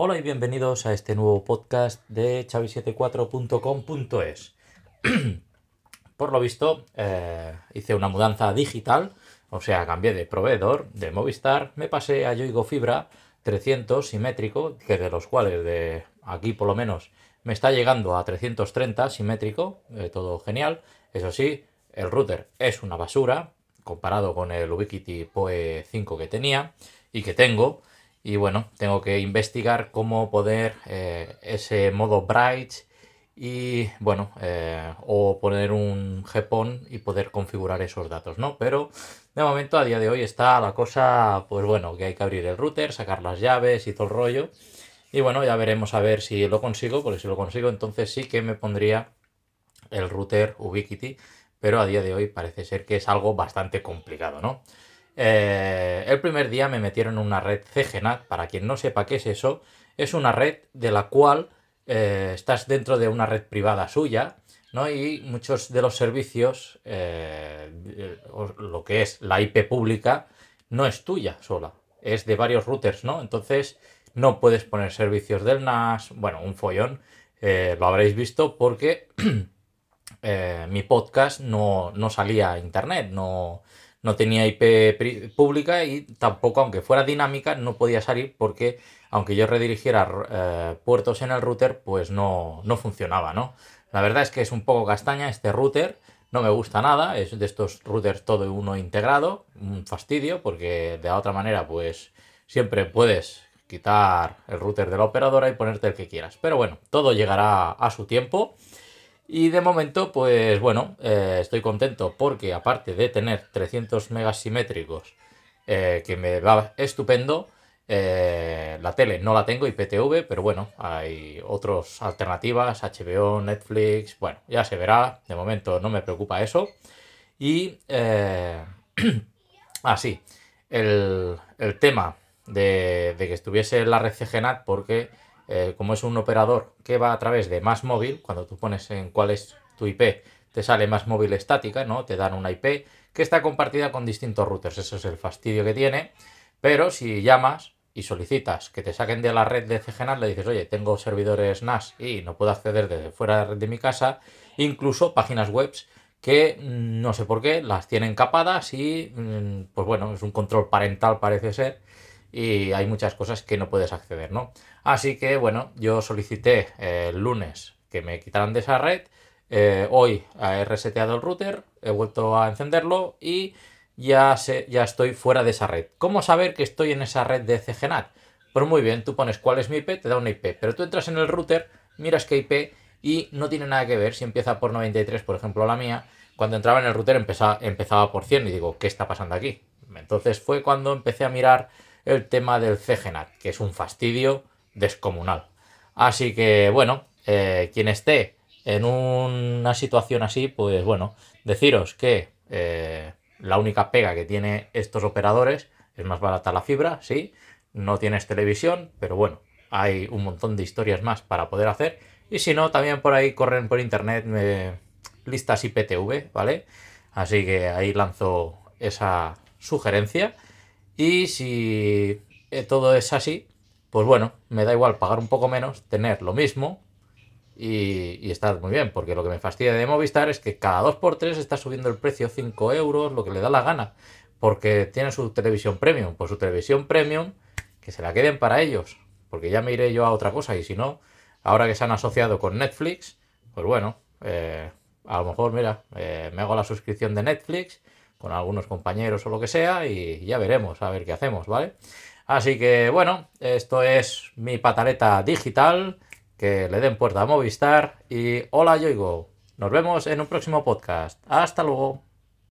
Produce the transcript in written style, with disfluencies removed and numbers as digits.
Hola y bienvenidos a este nuevo podcast de chavi74.com.es. Por lo visto, hice una mudanza digital, o sea, cambié de proveedor de Movistar, me pasé a Yoigo Fibra 300 simétrico, que de los cuales de aquí por lo menos me está llegando a 330 simétrico, todo genial. Eso sí, el router es una basura comparado con el Ubiquiti PoE 5 que tenía y que tengo. Y bueno, tengo que investigar cómo poder ese modo bright y bueno, o poner un GPON y poder configurar esos datos, ¿no? Pero de momento, a día de hoy, está la cosa, pues bueno, que hay que abrir el router, sacar las llaves y todo el rollo. Y bueno, ya veremos a ver si lo consigo, porque si lo consigo, entonces sí que me pondría el router Ubiquiti, pero a día de hoy parece ser que es algo bastante complicado, ¿no? El primer día me metieron en una red CGNAT. Para quien no sepa qué es eso, es una red de la cual estás dentro de una red privada suya, ¿no? Y muchos de los servicios, lo que es la IP pública, no es tuya sola, es de varios routers, ¿no? Entonces no puedes poner servicios del NAS, bueno, un follón. Lo habréis visto porque mi podcast no salía a internet, no tenía IP pública y tampoco, aunque fuera dinámica, no podía salir porque aunque yo redirigiera puertos en el router, pues no funcionaba, ¿no? La verdad es que es un poco castaña este router, no me gusta nada, es de estos routers todo uno integrado, un fastidio porque de la otra manera pues siempre puedes quitar el router de la operadora y ponerte el que quieras. Pero bueno, todo llegará a su tiempo. Y de momento, pues bueno, estoy contento porque aparte de tener 300 megas simétricos, que me va estupendo, la tele no la tengo, IPTV, pero bueno, hay otras alternativas, HBO, Netflix, bueno, ya se verá, de momento no me preocupa eso. Y así, el tema de que estuviese en la red CGNAT, porque como es un operador que va a través de Más Móvil, cuando tú pones en cuál es tu IP, te sale Más Móvil estática, ¿no? Te dan una IP que está compartida con distintos routers. Eso es el fastidio que tiene. Pero si llamas y solicitas que te saquen de la red de CGNAT, le dices, oye, tengo servidores NAS y no puedo acceder desde fuera de mi casa, incluso páginas web que no sé por qué las tienen capadas y pues bueno, es un control parental parece ser y hay muchas cosas que no puedes acceder, ¿no? Así que bueno, yo solicité el lunes que me quitaran de esa red, hoy he reseteado el router, he vuelto a encenderlo y ya estoy fuera de esa red. ¿Cómo saber que estoy en esa red de CGNAT? Pues muy bien, tú pones cuál es mi IP, te da una IP, pero tú entras en el router, miras qué IP y no tiene nada que ver si empieza por 93, por ejemplo la mía. Cuando entraba en el router empezaba por 100 y digo, ¿qué está pasando aquí? Entonces fue cuando empecé a mirar el tema del CGNAT, que es un fastidio descomunal. Así que bueno, quien esté en una situación así, pues bueno, deciros que la única pega que tiene estos operadores es más barata la fibra, sí, no tienes televisión, pero bueno, hay un montón de historias más para poder hacer. Y si no, también por ahí corren por internet listas IPTV, ¿vale? Así que ahí lanzo esa sugerencia. Y si todo es así, pues bueno, me da igual pagar un poco menos, tener lo mismo y estar muy bien, porque lo que me fastidia de Movistar es que cada 2 por 3 está subiendo el precio 5 euros, lo que le da la gana, porque tiene su televisión premium. Pues su televisión premium, que se la queden para ellos, porque ya me iré yo a otra cosa. Y si no, ahora que se han asociado con Netflix, pues bueno, a lo mejor, mira, me hago la suscripción de Netflix con algunos compañeros o lo que sea y ya veremos a ver qué hacemos, ¿vale? Así que bueno, esto es mi pataleta digital. Que le den puerta a Movistar y hola Yoigo. Nos vemos en un próximo podcast. Hasta luego.